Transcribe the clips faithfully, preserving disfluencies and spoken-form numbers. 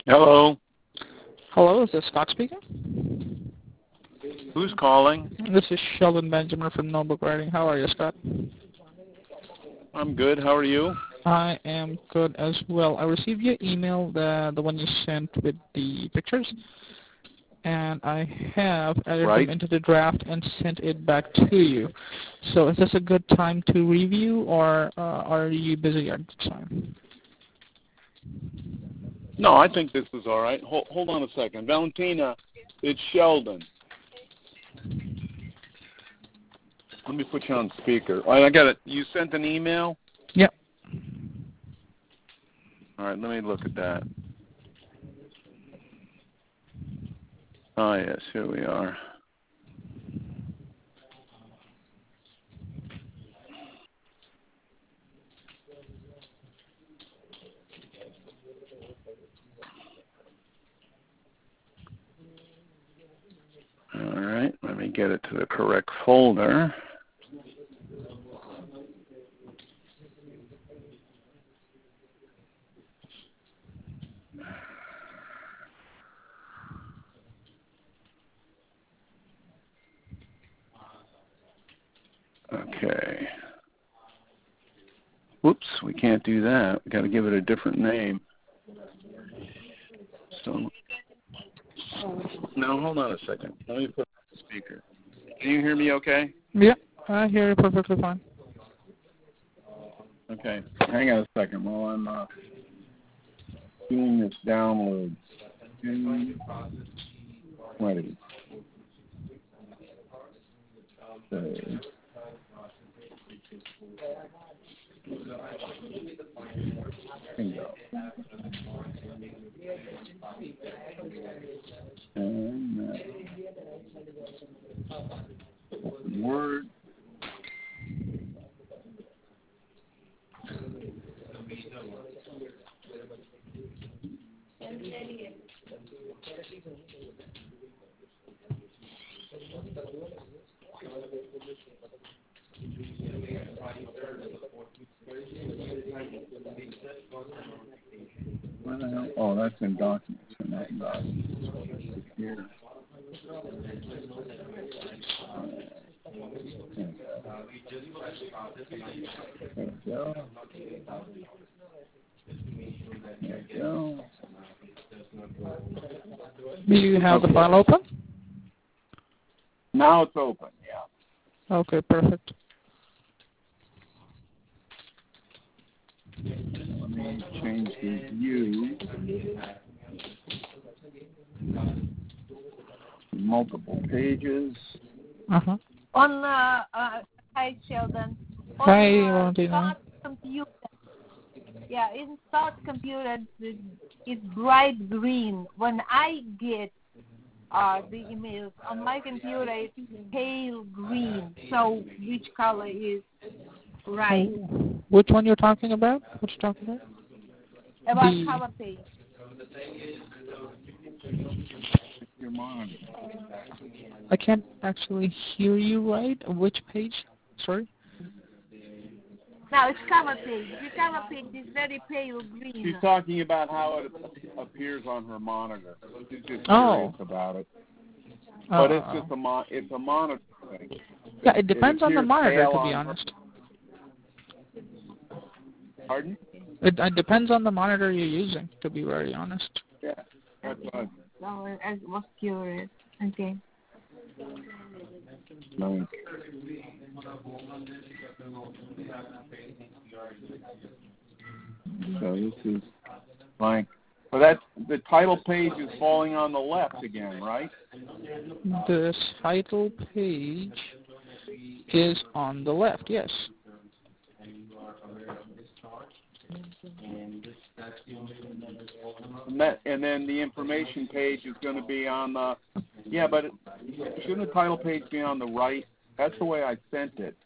Hello. Hello, is this Scott speaking? Who's calling? This is Sheldon Benjamin from Notebook Writing. How are you, Scott? I'm good. How are you? I am good as well. I received your email, the the one you sent with the pictures, and I have added Right. them into the draft and sent it back to you. So is this a good time to review, or uh, are you busy at the time? No, I think this is all right. Hold, hold on a second. Valentina, it's Sheldon. Let me put you on speaker. All right, I got it. You sent an email? Yep. All right, let me look at that. Oh, yes, here we are. All right, let me get it to the correct folder. Okay. Whoops, we can't do that. We've got to give it a different name. So, no, hold on a second. Let me put it on the speaker. Can you hear me okay? Yep, I hear you perfectly fine. Okay, hang on a second while I'm uh, doing this download. Ready. Okay. Bingo. And uh, Word. Where the hell? Oh, that's in documents. And not in documents. Here. There we go. There we go. Do you have Okay. the file open? Now it's open, yeah. Okay, perfect. Let me change the view. Multiple pages. Uh-huh. On, uh, uh, hi, Sheldon. On, Hi, uh, Valentina. Start computer. Yeah, in Start computer, it's bright green. When I get uh, the emails on my computer, it's pale green. So which color is right? Oh, which one you're talking about? What you talking about? About The... cover page. Your monitor. I can't actually hear you right. Which page? Sorry? Now it's cover page. The cover page is very pale green. She's talking about how it appears on her monitor. She's just curious Oh. about it. Uh, But it's just a mo- it's a monitor thing. Yeah, it depends it on the monitor, to be on honest. Her. Pardon? It, it depends on the monitor you're using, to be very honest. Yeah, that's what Oh, I was curious. Okay. no. So this is like, so that's the title page is falling on the left again, right? The title page is on the left, yes. And, that, and then the information page is going to be on the, yeah, but it, shouldn't the title page be on the right? That's the way I sent it.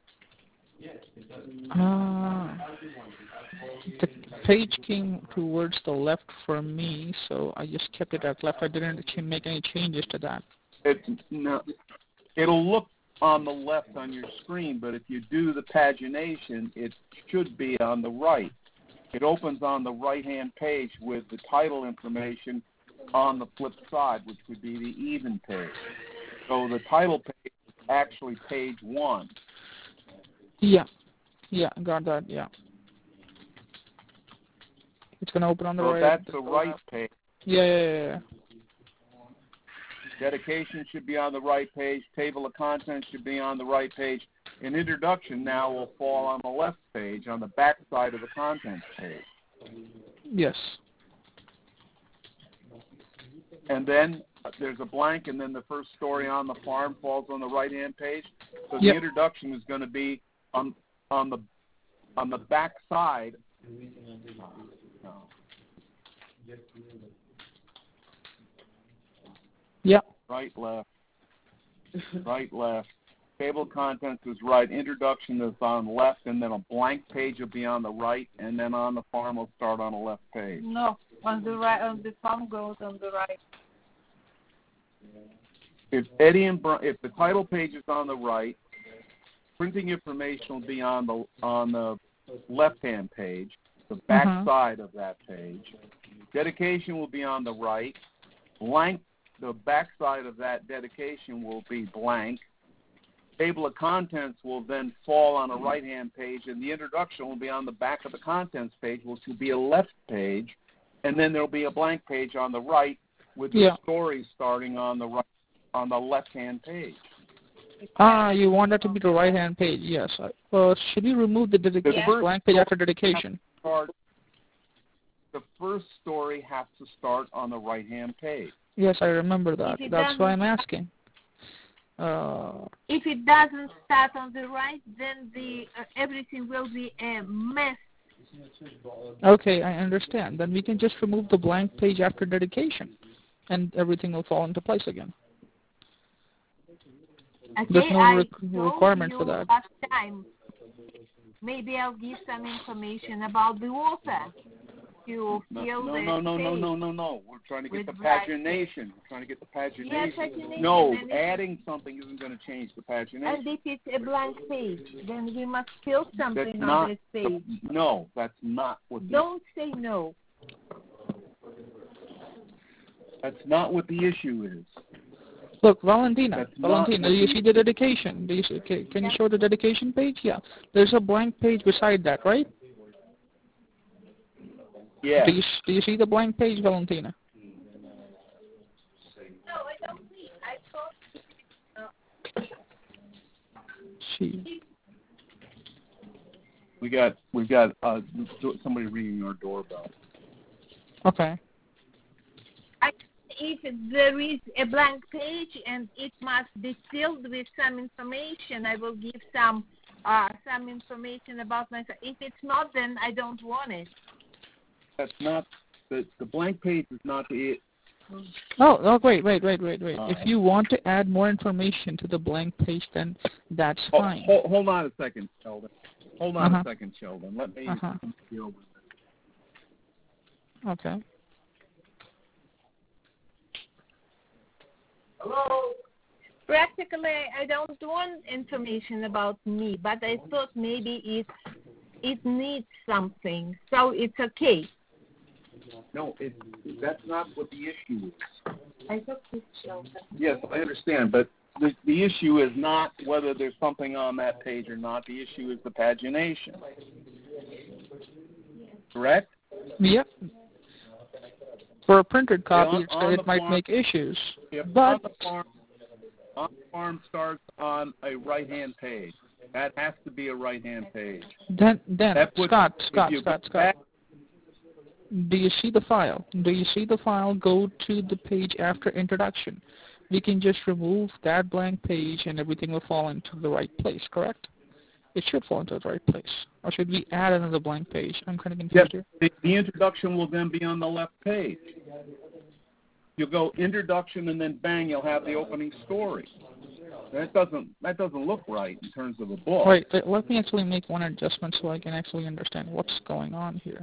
Uh, the page came towards the left for me, so I just kept it at left. I didn't make any changes to that. It, no, it'll look on the left on your screen, but if you do the pagination, it should be on the right. it opens on the right-hand page with the title information on the flip side, which would be the even page. So the title page is actually page one. Yeah. Yeah, got that, yeah. It's going to open on the so right. that's the right page. Yeah, yeah, yeah, yeah. Dedication should be on the right page. Table of contents should be on the right page. An introduction now will fall on the left page, on the back side of the contents page. Yes. And then there's a blank, and then the first story on the farm falls on the right-hand page. So the yep. introduction is going to be on on the on the back side. No. Yeah. Right, left. Right, left. Table of contents is right. Introduction is on left, and then a blank page will be on the right, and then on the farm will start on the left page. No, on the right. On the farm goes on the right. If Eddie and Bri- if the title page is on the right, printing information will be on the on the left-hand page, the back uh-huh. side of that page. Dedication will be on the right. Blank. The back side of that dedication will be blank. Table of contents will then fall on a right-hand page, and the introduction will be on the back of the contents page, which will be a left page, and then there will be a blank page on the right with the yeah. story starting on the right, on the left-hand page. Ah, you want that to be the right-hand page? Yes. Well, should we remove the dedication yeah. blank page after dedication? Start, the first story has to start on the right-hand page. Yes, I remember that. That's why I'm asking. Uh, if it doesn't start on the right, then the uh, everything will be a mess. Okay, I understand. Then we can just remove the blank page after dedication, and everything will fall into place again. Okay, There's no I re- requirement for that. Last time, maybe I'll give some information about the water. To no, feel no, the no, no, no, space no, no, no. We're trying to get the black. pagination. We're trying to get the pagination. Yeah, pagination. No, And adding something isn't going to change the pagination. And if it's a blank page, then we must fill something that's on not, this page. No, that's not what the... Don't say no. That's not what the issue is. Look, Valentina, That's Valentina, do you see the dedication? Do you see, okay, can you show the dedication page? Yeah. There's a blank page beside that, right? Yeah. Do you, do you see the blank page, Valentina? No, I don't see. I thought... See. We got, we got uh, somebody ringing our doorbell. Okay. I, if there is a blank page and it must be filled with some information, I will give some uh, some information about myself. If it's not, then I don't want it. That's not the the blank page is not the. Oh, oh, wait, wait, wait, wait, wait. Uh, if you want to add more information to the blank page, then that's oh, fine. Hold, hold on a second, Sheldon. Hold on uh-huh. a second, Sheldon. Let me uh-huh. deal with it. Okay. Hello. Practically, I don't want information about me, but I thought maybe it it needs something, so it's okay. No, it, that's not what the issue is. I thought it's Sheldon. Yes, I understand, but the the issue is not whether there's something on that page or not. The issue is the pagination. Correct? Yep. For a printed copy, on, on it might farm, make issues. If but on the farm, on the farm starts on a right-hand page. That has to be a right-hand page. Then, then puts, Scott, Scott, Scott, Scott. Back, do you see the file? Do you see the file? Go to the page after introduction. We can just remove that blank page and everything will fall into the right place, correct? It should fall into the right place. Or should we add another blank page? I'm kind of confused yes, here. the, the introduction will then be on the left page. You'll go introduction and then bang, you'll have the opening story. That doesn't that doesn't look right in terms of a book. Wait, let me actually make one adjustment so I can actually understand what's going on here.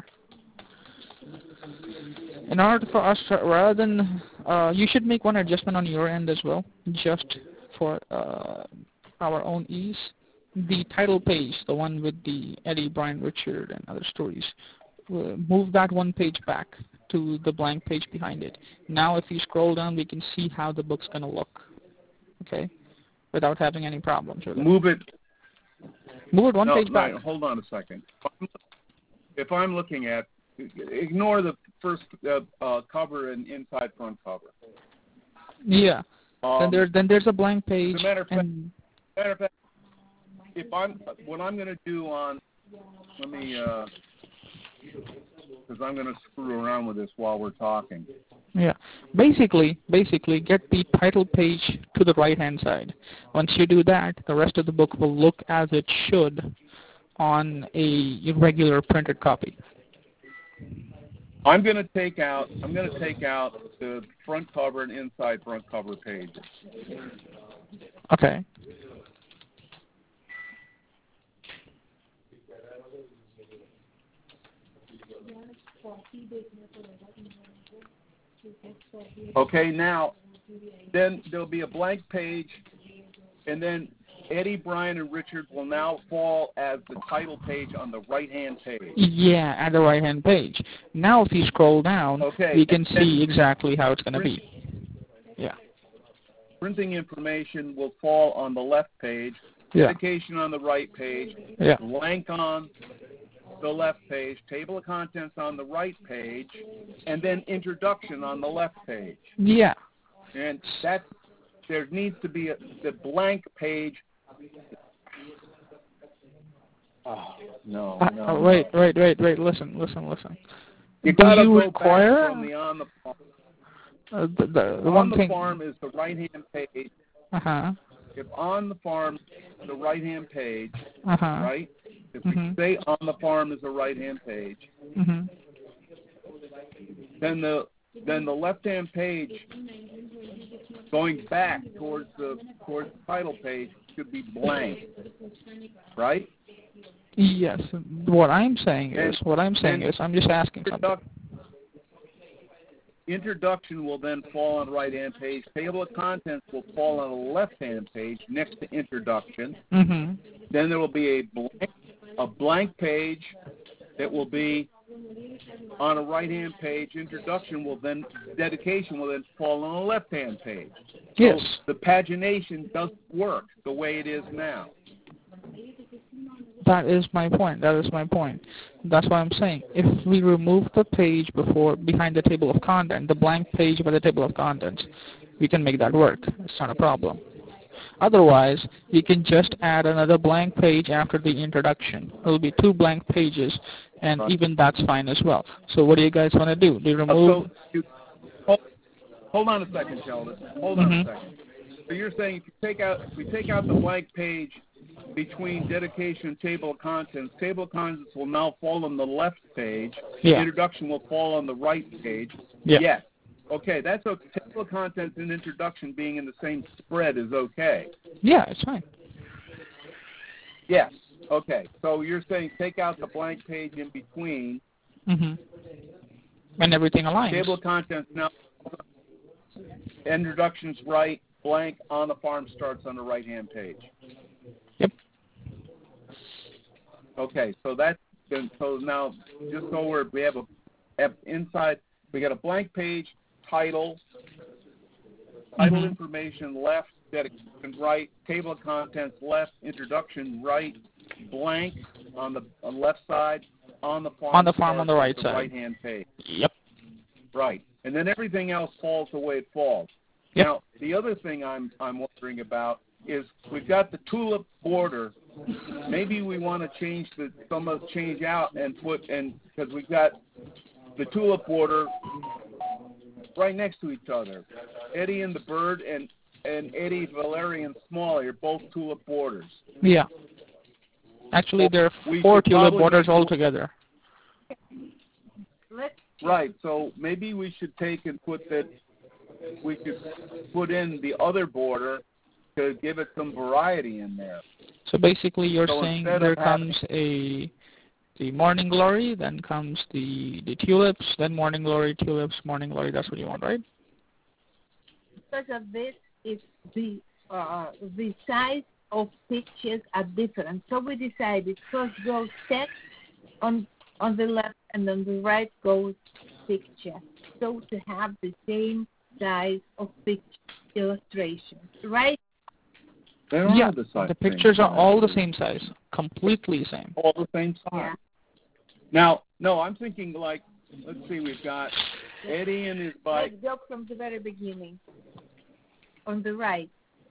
In order for us to, rather than, uh, you should make one adjustment on your end as well, just for uh, our own ease. The title page, the one with the Eddie, Brian, Richard, and other stories, uh, move that one page back to the blank page behind it. Now if you scroll down, we can see how the book's going to look, okay, without having any problems with it. Move it. Move it one no, page back. No, hold on a second. If I'm looking at, ignore the first uh, uh, cover and inside front cover. Yeah. Um, then, there, then there's a blank page. As a matter of fact, and matter of fact if I'm, what I'm going to do on, let me, because uh, I'm going to screw around with this while we're talking. Yeah. Basically, basically, get the title page to the right-hand side. Once you do that, the rest of the book will look as it should on a regular printed copy. I'm going to take out, I'm going to take out the front cover and inside front cover pages. Okay. Okay, now, then there'll be a blank page, and then Eddie, Brian, and Richard will now fall as the title page on the right-hand page. Yeah, at the right-hand page. Now if you scroll down, okay, you can see exactly how it's going to be. Yeah. Printing information will fall on the left page, yeah. dedication on the right page, yeah. blank on the left page, table of contents on the right page, and then introduction on the left page. Yeah. And that there needs to be a, the blank page. Oh, no, Uh, no. uh, wait, wait, wait, wait. Listen, listen, listen. You Do gotta you go require back from the on the farm. Uh, the, the, the on one the thing. farm is the right-hand page. Uh huh. If on the farm, the right-hand page, uh-huh. right? If mm-hmm. we say on the farm is the right-hand page, mm-hmm. then the then the left-hand page, going back towards the towards the title page, should be blank, right? Yes. What I'm saying and, is, what I'm saying is, I'm just asking something. Introduction will then fall on the right-hand page. Table of contents will fall on the left-hand page next to introduction. Mm-hmm. Then there will be a blank, a blank page that will be on a right-hand page. Introduction will then, dedication will then fall on the left-hand page. Yes. So the pagination doesn't work the way it is now. That is my point. That is my point. That's what I'm saying. If we remove the page before behind the table of content, the blank page by the table of contents, we can make that work. It's not a problem. Otherwise, we can just add another blank page after the introduction. It will be two blank pages, and right. even that's fine as well. So what do you guys want to do? Do you remove... Uh, so you, hold, hold on a second, Sheldon. Hold on mm-hmm. a second. So you're saying if you take out, if we take out the blank page between dedication and table of contents, table of contents will now fall on the left page. Yeah. Introduction will fall on the right page. Yeah. Yes. Okay, that's okay. Table of contents and introduction being in the same spread is okay. Yeah, it's fine. Yes. Okay. So you're saying take out the blank page in between. Mm-hmm. And everything aligns. Table of contents now. Introduction's right. Blank on the farm starts on the right-hand page. Yep. Okay, so that's so now just so we're we have a have inside we got a blank page, title, title mm-hmm. information left, dedication right, table of contents left, introduction right, blank on the on left side, on the farm on the farm on the right the side, right hand page. Yep. Right, and then everything else falls the way it falls. Yep. Now the other thing I'm I'm wondering about is we've got the tulip border. Maybe we want to change the some of change out and put and because we've got the tulip border right next to each other. Eddie and the Bird and and Eddie, Valerian, Smalley are both tulip borders. Yeah. Actually, well, there are four tulip borders altogether. Right. So maybe we should take and put that. We could put in the other border to give it some variety in there. So basically, you're so saying there comes a the Morning Glory, then comes the the tulips, then Morning Glory, tulips, Morning Glory. That's what you want, right? Because of this, is the uh, the size of pictures are different. So we decided first go text on on the left, and on the right goes picture. So to have the same size of picture illustration, right? They Yeah, are the, size the pictures are all the same size, completely same. All the same size. Yeah. Now, no, I'm thinking like, let's see, we've got Eddie and his bike. Let's go from the very beginning. On the right.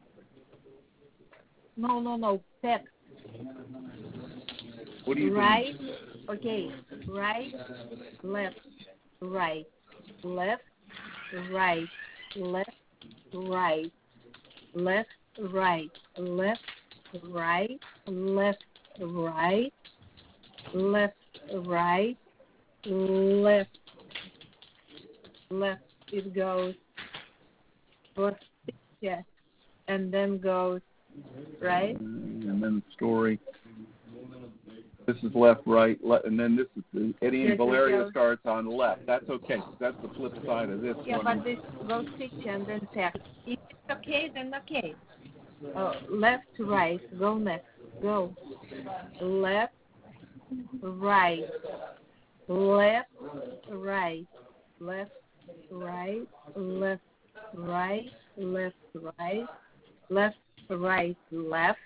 No, no, no. Step. What do you Right. Okay. Right. Left. Right. Left. Right. Left. Right. Left. Right. Left. Right. Left. Right. Left. Right. Left. Left. It goes first picture, and then goes right. And then story. This is left, right, left, and then this is the Eddie and Yes, Valeria goes. starts on left. That's okay. That's the flip side of this Yeah, one. but this goes picture and then text. If it's okay, then okay. Uh, left to right. Go next. Go. Left, right. Left, right. Left, right. Left, right. Left, right. Left, right. Left.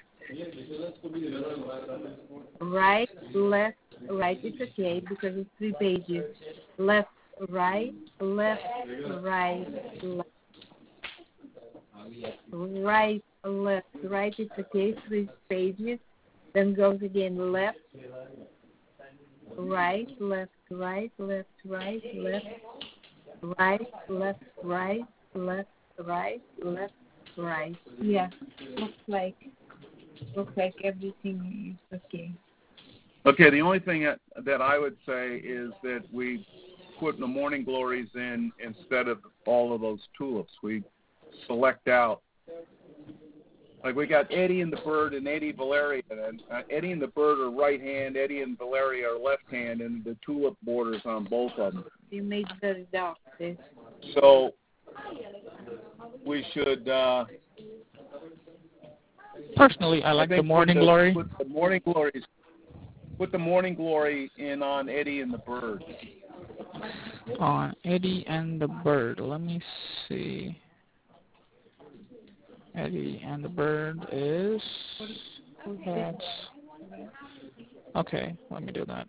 Right, left, right. It's okay because it's three pages. Left, right, left, right, left. Right, left, right. It's okay. Three pages. Then goes again. Left, right, left, right, left, right, left, right, left, right, left, right, left, right. Yeah, looks like looks like everything is okay. Okay, the only thing that, that I would say is that we put the morning glories in instead of all of those tulips. We select out, like we got Eddie and the Bird and Eddie Valeria, and uh, Eddie and the Bird are right hand, Eddie and Valeria are left hand, and the tulip borders on both of them. You made it very dark. This. So we should. Uh, Personally, I like I the morning put glory. Put the morning glories. Put the morning glory in on Eddie and the Bird. On Eddie and the Bird. Let me see. Eddie and the Bird is. That's. Okay, let me do that.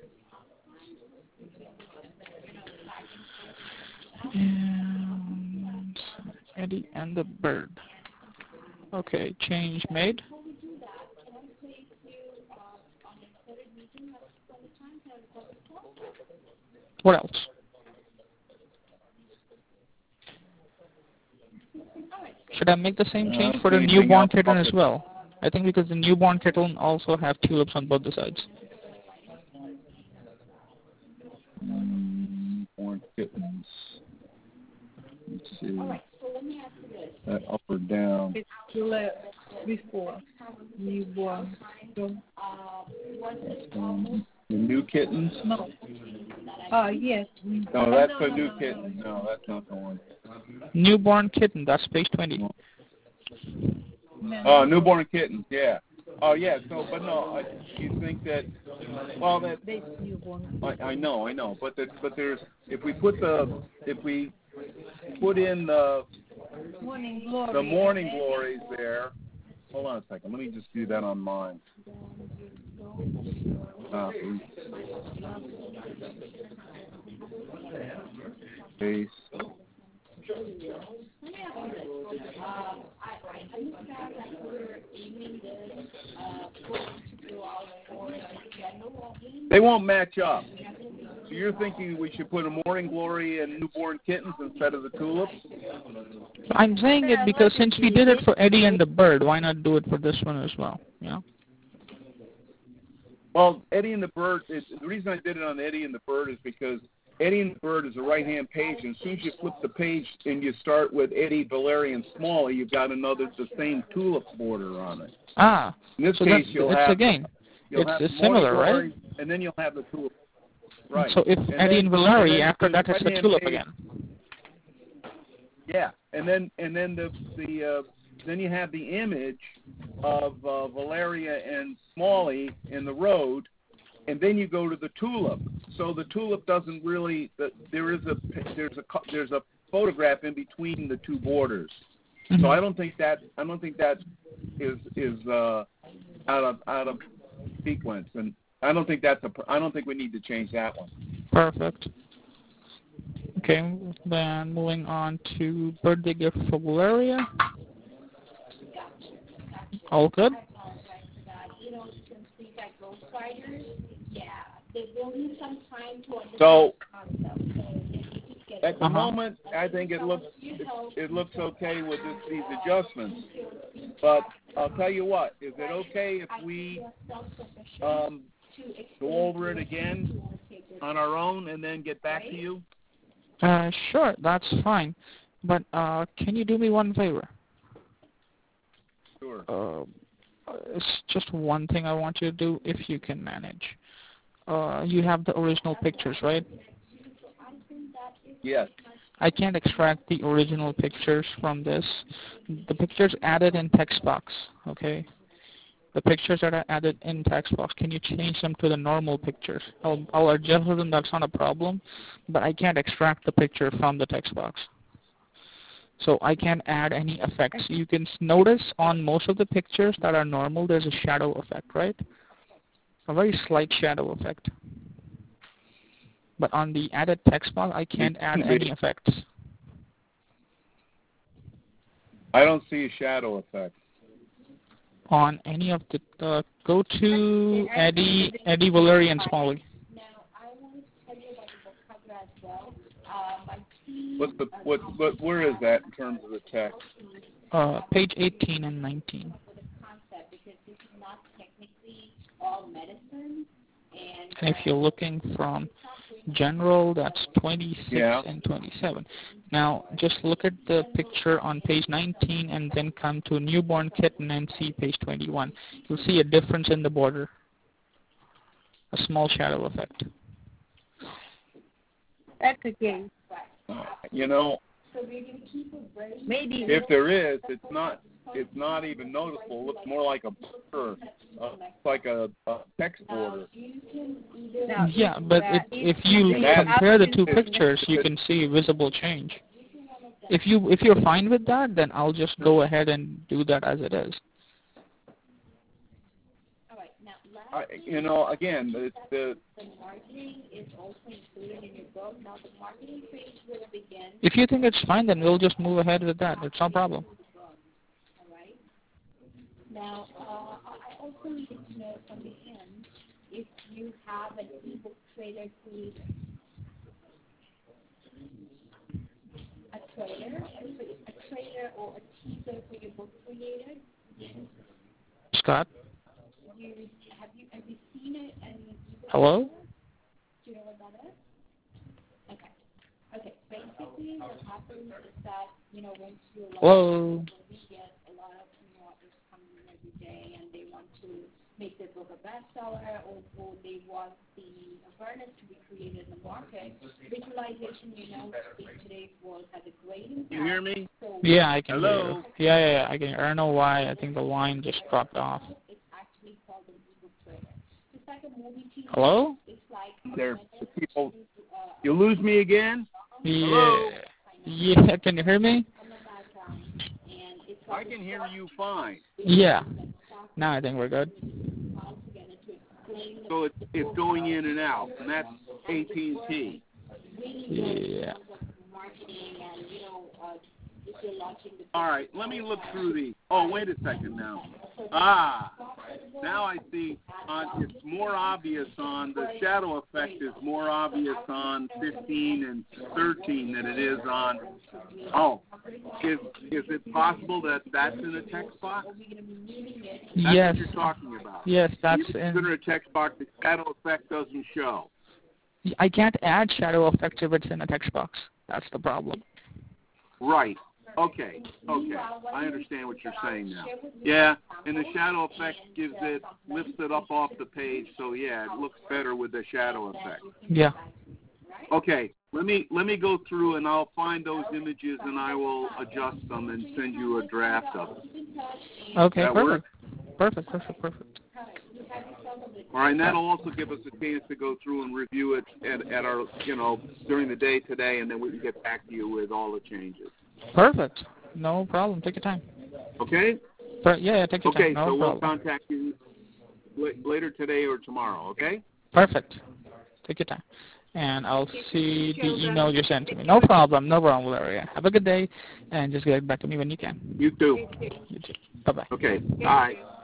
And Eddie and the Bird. Okay, change made. What else? Should I make the same change for the newborn kitten as well? I think because the newborn kitten also have tulips on both the sides. Newborn kittens. Let's see. That up or down? It's tulip before newborn. So, Um, the new kittens? no. Uh, yes. No, that's the new kitten. No, that's not the one. Newborn kitten, that's page twenty. Oh, newborn kittens, yeah. Oh, yeah, so, but no, I, you think that, well, that, I, I know, I know, but that, but there's, if we put the, if we put in the, Morning glory. the morning glories there, hold on a second, let me just do that on mine. Copy. Paste. They won't match up. So you're thinking we should put a morning glory and newborn kittens instead of the tulips? I'm saying it because since we did it for Eddie and the Bird, why not do it for this one as well? You know? Well, Eddie and the Bird, is, the reason I did it on Eddie and the Bird is because Eddie and the Bird is a right-hand page, and as soon as you flip the page and you start with Eddie, Valeria, and Smalley, you've got another, the same tulip border on it. Ah, In this so case, that's, you'll it's have, again, you'll it's, have it's morning similar, glory, right? And then you'll have the tulip. Right. So if and Eddie then, and Valeria, and after that, it's the right-hand tulip page, again. Yeah, and then and then the the uh, then you have the image of uh, Valeria and Smalley in the road, and then you go to the tulip. So the tulip doesn't really. The, there is a there's a there's a photograph in between the two borders. Mm-hmm. So I don't think that I don't think that is is uh, out of out of sequence, and I don't think that's a I don't think we need to change that one. Perfect. Okay, then moving on to birthday gift for Valeria. All good? So at the Uh-huh. moment, I think it looks it, it looks okay with this, these adjustments. But I'll tell you what: is it okay if we um, go over it again on our own and then get back to you? Uh, sure, that's fine. But uh, can you do me one favor? Sure. Uh, it's just one thing I want you to do, if you can manage. Uh, you have the original pictures, right? Yes. I can't extract the original pictures from this. The pictures added in text box, okay? The pictures that are added in text box, can you change them to the normal pictures? I'll, I'll adjust them, that's not a problem, but I can't extract the picture from the text box. So I can't add any effects. You can notice on most of the pictures that are normal, there's a shadow effect, right? A very slight shadow effect. But on the added text box, I can't add any effects. I don't see a shadow effect. On any of the, uh, go to Eddie, Eddie Valerian Smalley. What's the what what where is that in terms of the text? Uh, page eighteen and nineteen. And if you're looking from general, that's twenty-six Yeah. and twenty-seven. Now, just look at the picture on page nineteen and then come to newborn kitten and see page twenty-one. You'll see a difference in the border, a small shadow effect. That's okay. You know, Maybe if there is, it's not it's not even noticeable. It looks more like a border, uh, like a, a text border. now, Yeah, but uh, if, if you that- compare the two pictures, you can see visible change. If you if you're fine with that, then I'll just go ahead and do that as it is. I, you know, again, the, the If you think it's fine, then we'll just move ahead with that. It's no problem. Now, uh, I also need to know from the end if you have an ebook trailer created. A trailer, a trailer or a teaser for your book created. Scott? You, have you have you seen it? And Hello? do you know what that is? Okay. Okay. Basically, what happens is that you know once you Hello? we get a lot of new authors coming in every day, and they want to make their book a bestseller, or, or they want the awareness to be created in the market. Visualization, you know, in today's world has a great impact. you hear me? So Yeah, I can Hello? hear you. Yeah, yeah, yeah, I can hear. I don't know why. I think the line just dropped off. it's actually called an ebook trailer. It's like a movie T V. Hello? It's like There, people. You lose me again? Hello? Yeah. Yeah, can you hear me? on the background, and it's I can hear you fine. Yeah. Now I think we're good. all together to explain the So it's it's going in and out, and that's A T and T. Yeah. marketing and you know uh, if you're launching the All right, let me look through the. Oh, wait a second now. Ah, now I see. On it's more obvious on the shadow effect is more obvious on fifteen and thirteen than it is on. Oh, is is it possible that that's in a text box? That's Yes. what you're talking about. Yes, that's Even in. in a text box, the shadow effect doesn't show. I can't add shadow effects if it's in a text box. That's the problem. Right. Okay. Okay. I understand what you're saying now. Yeah, and the shadow effect gives it, lifts it up off the page, so yeah, it looks better with the shadow effect. Yeah. Okay. Let me let me go through and I'll find those images and I will adjust them and send you a draft of them. Okay, That perfect. work? Perfect, perfect, perfect. All right, and that'll also give us a chance to go through and review it at, at our, you know, during the day today, and then we can get back to you with all the changes. Perfect. No problem. Take your time. Okay? But yeah, yeah, take your okay, time. No so problem. we'll contact you later today or tomorrow, okay? Perfect. Take your time. And I'll see the email you sent to me. No problem. No problem, Valeria. Have a good day, and just get back to me when you can. You too. You too. Bye-bye. Okay. Bye.